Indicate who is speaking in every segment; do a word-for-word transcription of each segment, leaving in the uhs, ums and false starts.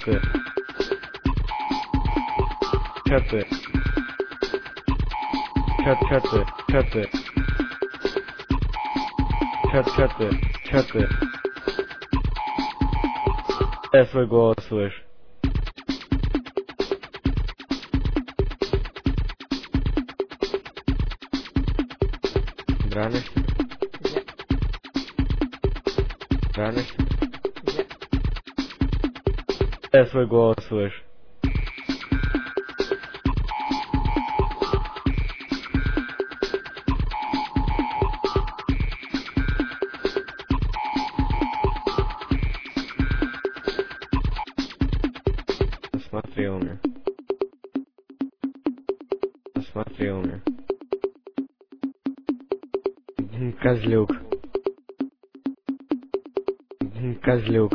Speaker 1: ты? Чё ты? Чё, чё ты? Чё ты? Чё, чё ты? Чё ты? Я свой голос слышу. Дранишься? Дранишься? Я свой голос слышу. Посмотри у меня. Посмотри у меня. Козлюк. Козлюк.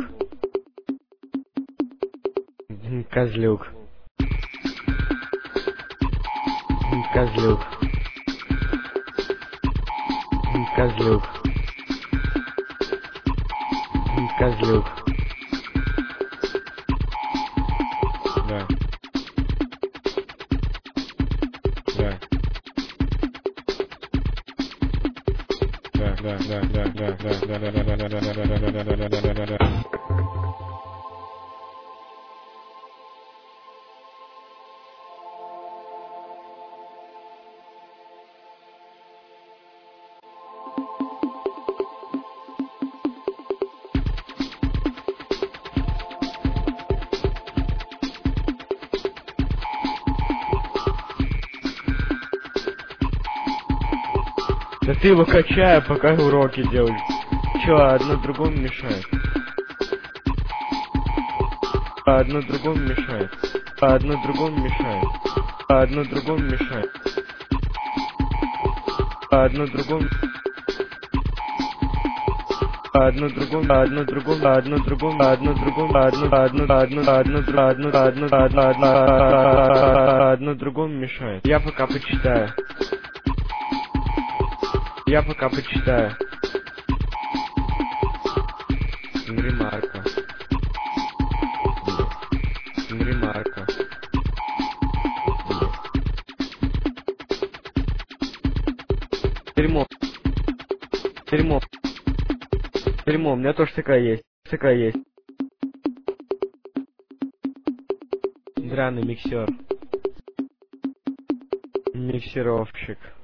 Speaker 1: Козлюк. Козлюк. Козлюк. Козлюк. Да. Да. Да, да, да, да, да, да, да, да, да, да, да, да, да, да, да, да, да. Да ты его качай, пока уроки делаешь. Чё, одно другому мешает? А одно другому мешает. А одно другому мешает. А одно другому мешает. А одно другому. А одно другому. А одно другому. А одно другому. А одно другому. А одно. А одно. А одно. А одно. А одно. А одно. А одно. А одно другому мешает. Я пока почитаю. Я пока почитаю. Ремарка. Ремарка. Дерьмо. Дерьмо. Дерьмо, у меня тоже такая есть. Такая есть. Драный миксер. Миксировщик.